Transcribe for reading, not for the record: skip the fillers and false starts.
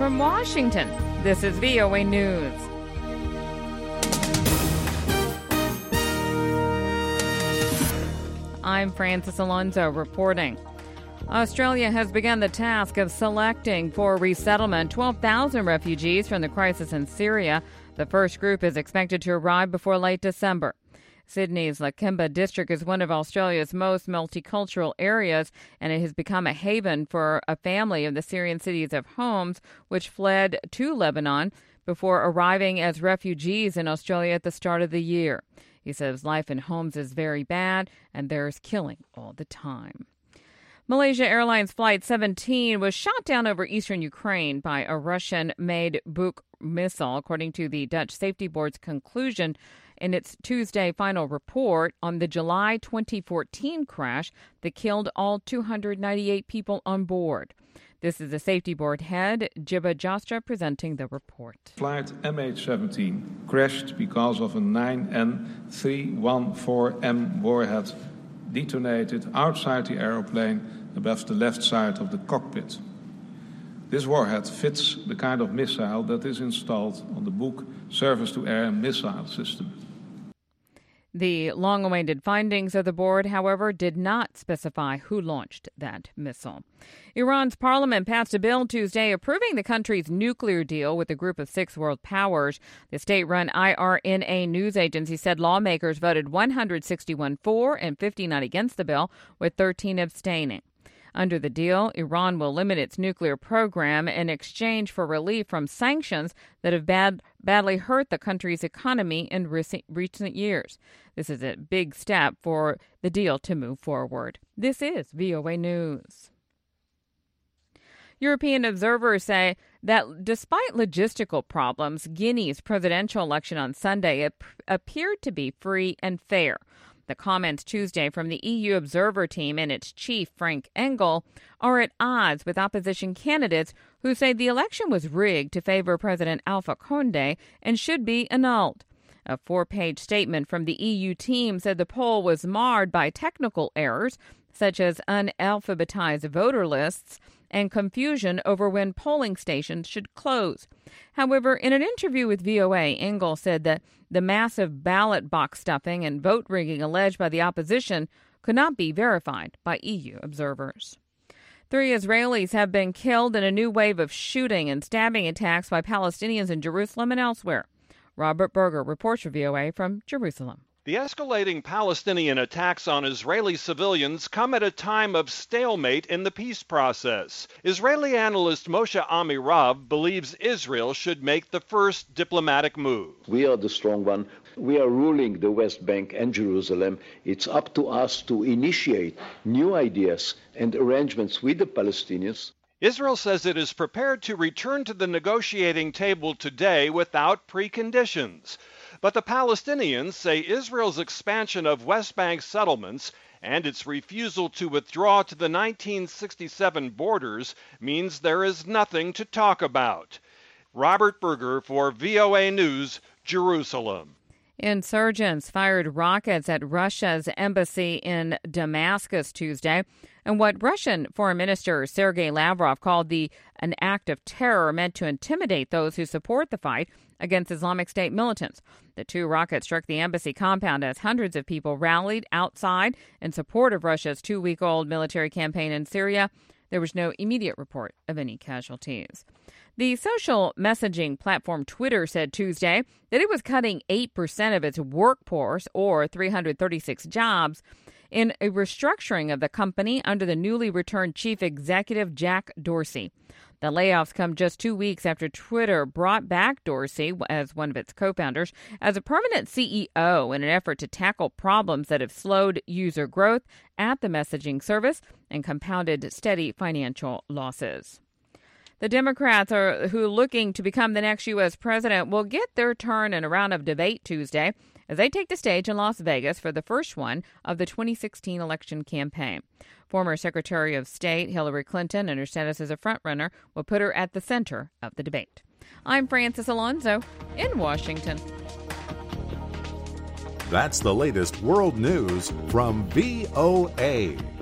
From Washington, this is VOA News. I'm Francis Alonso reporting. Australia has begun the task of selecting for resettlement 12,000 refugees from the crisis in Syria. The first group is expected to arrive before late December. Sydney's Lakemba district is one of Australia's most multicultural areas, and it has become a haven for a family of the Syrian cities of Homs, which fled to Lebanon before arriving as refugees in Australia at the start of the year. He says life in Homs is very bad, and there's killing all the time. Malaysia Airlines Flight 17 was shot down over eastern Ukraine by a Russian-made Buk missile, according to the Dutch Safety Board's conclusion in its Tuesday final report on the July 2014 crash that killed all 298 people on board. This is the Safety Board head, Jibba Jastra, presenting the report. Flight MH17 crashed because of a 9N314M warhead detonated outside the aeroplane above the left side of the cockpit. This warhead fits the kind of missile that is installed on the Buk surface-to-air missile system. The long-awaited findings of the board, however, did not specify who launched that missile. Iran's parliament passed a bill Tuesday approving the country's nuclear deal with a group of 6 world powers. The state-run IRNA news agency said lawmakers voted 161 for and 59 against the bill, with 13 abstaining. Under the deal, Iran will limit its nuclear program in exchange for relief from sanctions that have badly hurt the country's economy in recent years. This is a big step for the deal to move forward. This is VOA News. European observers say that despite logistical problems, Guinea's presidential election on Sunday appeared to be free and fair. The comments Tuesday from the EU observer team and its chief, Frank Engel, are at odds with opposition candidates who say the election was rigged to favor President Alpha Condé and should be annulled. A 4-page statement from the EU team said the poll was marred by technical errors, such as unalphabetized voter lists and confusion over when polling stations should close. However, in an interview with VOA, Engel said that the massive ballot box stuffing and vote rigging alleged by the opposition could not be verified by EU observers. 3 Israelis have been killed in a new wave of shooting and stabbing attacks by Palestinians in Jerusalem and elsewhere. Robert Berger reports for VOA from Jerusalem. The escalating Palestinian attacks on Israeli civilians come at a time of stalemate in the peace process. Israeli analyst Moshe Amirav believes Israel should make the first diplomatic move. We are the strong one. We are ruling the West Bank and Jerusalem. It's up to us to initiate new ideas and arrangements with the Palestinians. Israel says it is prepared to return to the negotiating table today without preconditions. But the Palestinians say Israel's expansion of West Bank settlements and its refusal to withdraw to the 1967 borders means there is nothing to talk about. Robert Berger for VOA News, Jerusalem. Insurgents fired rockets at Russia's embassy in Damascus Tuesday, and what Russian Foreign Minister Sergei Lavrov called an act of terror meant to intimidate those who support the fight against Islamic State militants. The 2 rockets struck the embassy compound as hundreds of people rallied outside in support of Russia's 2-week-old military campaign in Syria. There was no immediate report of any casualties. The social messaging platform Twitter said Tuesday that it was cutting 8% of its workforce, or 336 jobs, in a restructuring of the company under the newly returned chief executive Jack Dorsey. The layoffs come just 2 weeks after Twitter brought back Dorsey as one of its co-founders as a permanent CEO in an effort to tackle problems that have slowed user growth at the messaging service and compounded steady financial losses. The Democrats who are looking to become the next U.S. president will get their turn in a round of debate Tuesday as they take the stage in Las Vegas for the first one of the 2016 election campaign. Former Secretary of State Hillary Clinton and her status as a frontrunner will put her at the center of the debate. I'm Francis Alonso in Washington. That's the latest world news from VOA.